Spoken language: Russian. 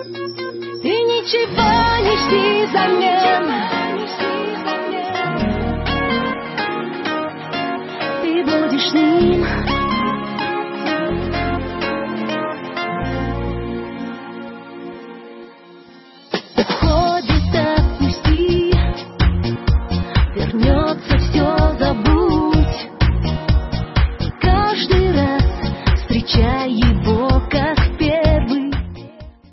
И ничего не жди взамен. Ты будешь с ним.